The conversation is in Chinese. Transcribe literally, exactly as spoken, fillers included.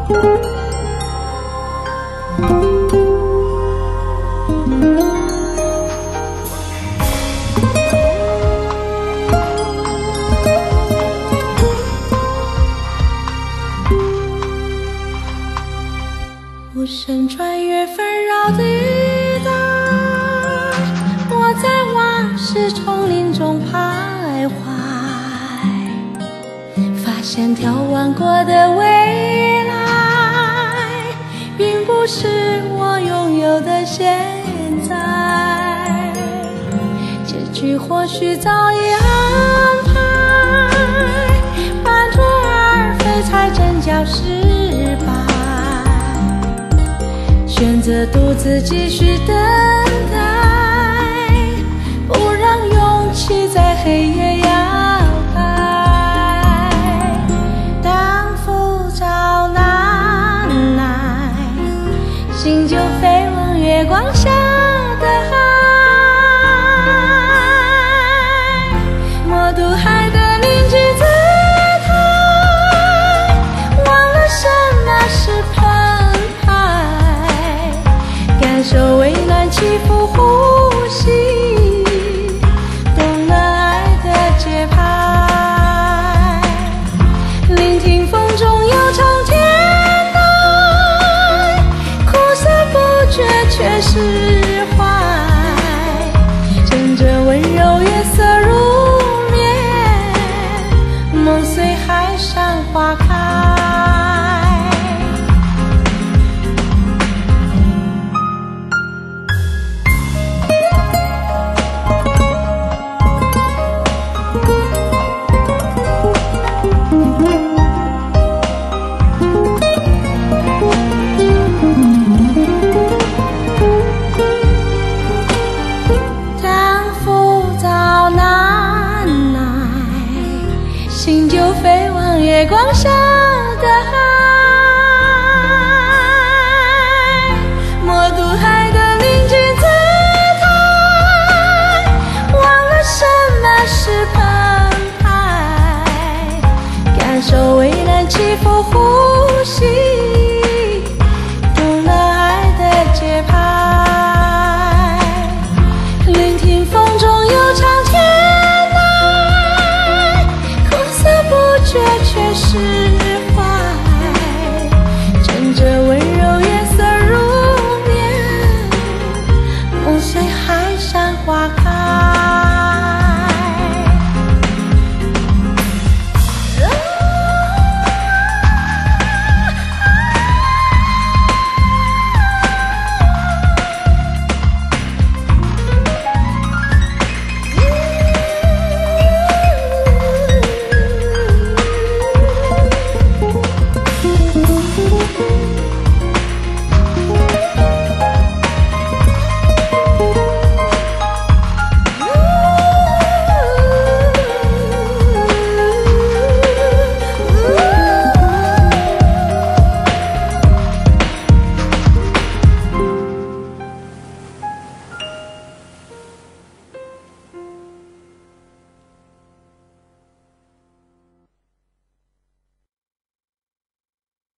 无声穿越纷扰的雨带，我在往事丛林中徘徊，发现眺望过的未来，并不是我拥有的现在。结局或许早已安排，半途而废才真叫失败。选择独自继续等待，不让勇气在黑夜摇摆。当浮躁难耐，心就飞往月光下的海。默读海的凝聚姿态，忘了什么是澎湃，感受微暖起伏呼吸，懂了爱的节拍，聆听风中悠长天籁，苦涩不觉却释怀，乘着温柔月色入眠，梦随海上花开。心就飞往月光下的海，默读海的宁静姿态，忘了什么是澎湃，感受微暖起伏呼吸。